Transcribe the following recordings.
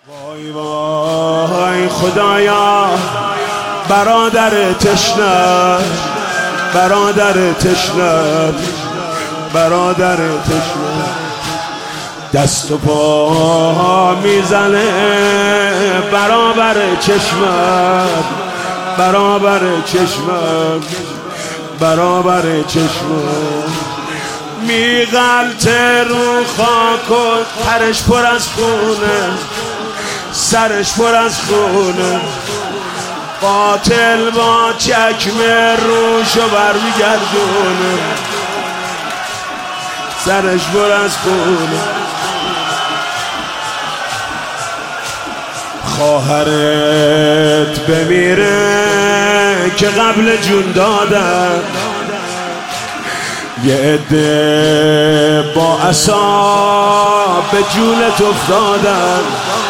وای وای خدایا برادر تشنه، برادر تشنه، برادر تشنه دست و پا میزنه برابر چشمم، برابر چشمم، برابر چشمم میغلطه رو خاک و ترش پر از خونه، سرش پر از خونه، قاتل با چکمه روشو برمیگردونه، سرش پر از خونه. خواهرت بمیره که قبل جون دادن، یه عده با عصا به جونت افتادن،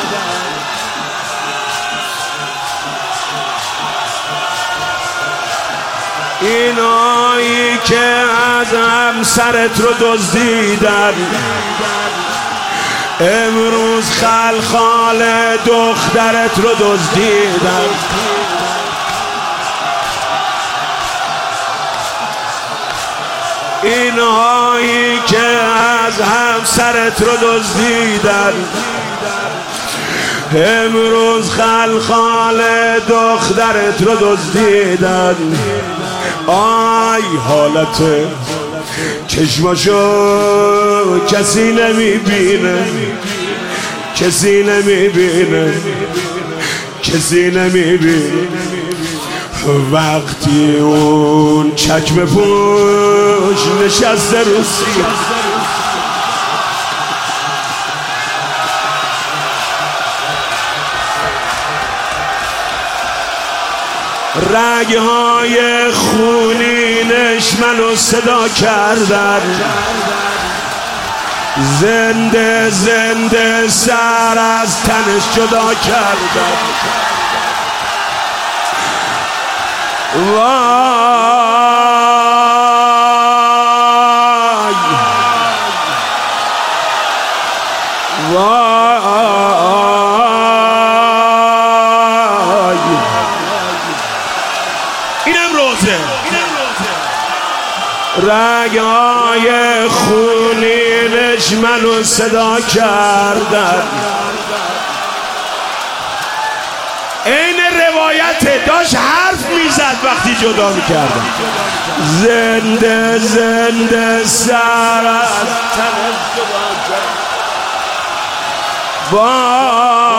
اینایی که از همسرت رو دزدیدن امروز خلخال دخترت رو دزدیدن. اینهایی که از همسرت رو دزدیدن امروز خلخال دخترت رو دزدیدن. آی حالت چشماشو کسی نمیبینه، کسی نمیبینه، کسی نمیبینه. وقتی اون چکمه پوش نشسته رو سیه رگهای خونینش منو صدا کردن، زنده زنده سر از تنش جدا کردن. وای وای اینم روزه، رگهای خونینش منو صدا کردن. این روایت داشت حرف میزد وقتی جدا میکردن. زنده زنده سر از تنش جدا کردن.